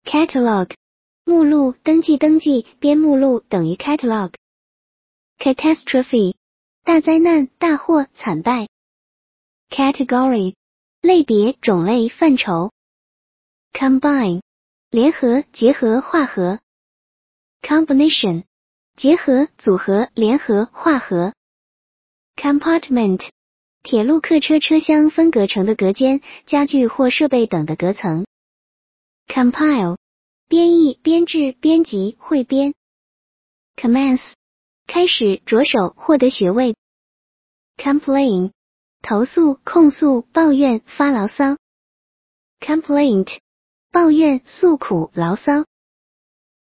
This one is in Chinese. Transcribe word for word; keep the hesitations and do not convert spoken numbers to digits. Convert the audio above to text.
Catalog 目录，登记登记，编目录等于 catalog。 Catastrophe 大灾难，大祸，惨败。Category 类别，种类，范畴。Combine 联合，结合，化合。Combination 结合，组合，联合，化合。Compartment 铁路客车车厢分隔成的隔间，家具或设备等的隔层。Compile 编译，编制，编辑，汇编。Commence 开始，着手，获得学位。Complain 投诉，控诉，抱怨，发牢骚。Complaint 抱怨，诉苦，牢骚。